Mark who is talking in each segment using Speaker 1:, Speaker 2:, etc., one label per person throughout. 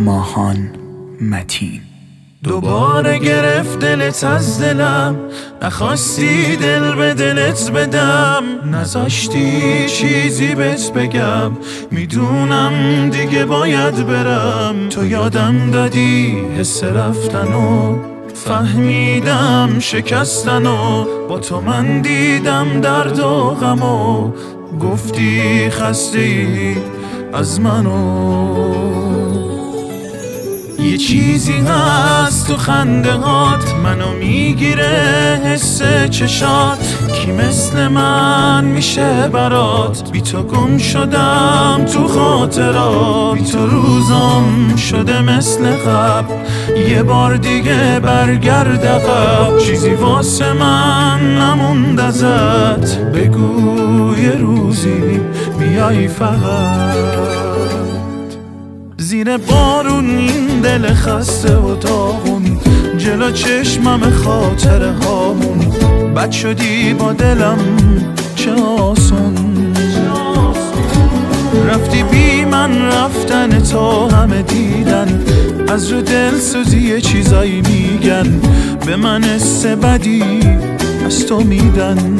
Speaker 1: ماهان متین.
Speaker 2: دوباره گرفت دلت از دلم، نخواستی دل به دلت بدم، نذاشتی چیزی بهت بگم، میدونم دیگه باید برم. تو یادم دادی حس رفتنو، فهمیدم شکستنو، با تو من دیدم درد و غمو، گفتی خسته‌ای از منو. یه چیزی هست تو خنده هات، منو میگیره حس چشات، کی مثل من میشه برات؟ بی تو گم شدم تو خاطرات، بی تو روزام شده مثل قبل، یه بار دیگه برگرد عقب. چیزی واسه من نموند ازت، بگو یه روزی بیای فقط. زیر بارون این دل خسته و داغون، جلو چشمم خاطره هامون، بد شدی با دلم چه آسون. رفتی بی من رفتن تا همه دیدن، از رو دل سوزی چیزایی میگن، به من حس بدی از تو میدن.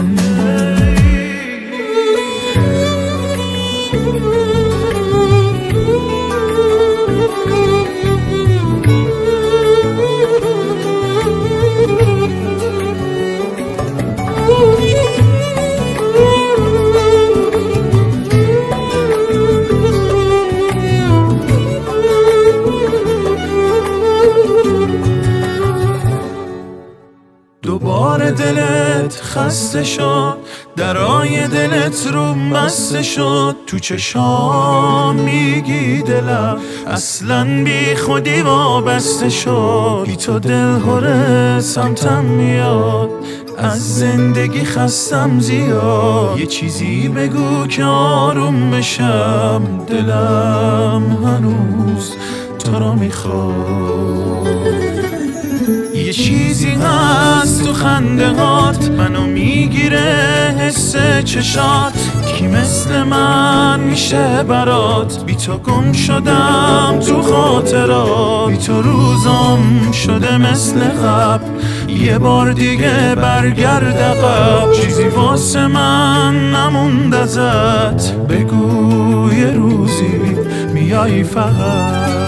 Speaker 2: دوباره دلت خسته شد، درای دلت روم بسته شد، تو چشام میگی دلم اصلا بی خودی وابسته شد. بی تو دل هره سمتم میاد، از زندگی خستم زیاد. یه چیزی بگو که آروم بشم، دلم هنوز تو رو میخواد. یه چیزی هست تو خنده هات، منو میگیره حس چشات، کی مثل من میشه برات؟ بی تو گم شدم تو خاطرات، بی تو روزام شده مثل قبل، یه بار دیگه برگرد عقب. چیزی واسه من نموند ازت، بگو یه روزی میای فقط.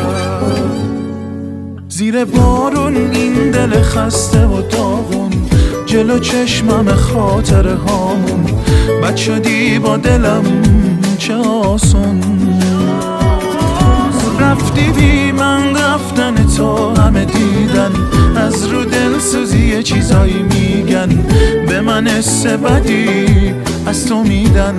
Speaker 2: زیر بارون این دل خسته و داغون، جلو چشمم خاطره هامون، بد شدی با دلم چه آسون. رفتی بی من رفتن تا همه دیدن، از رو دل سوزی چیزایی میگن، به من حس بدی از تو میدن.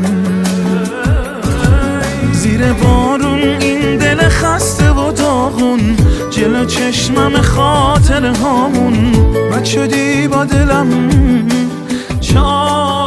Speaker 2: زیر بارون این دل خسته و داغون، جلو چشمم خاطره هامون، بد شدی با دلم چه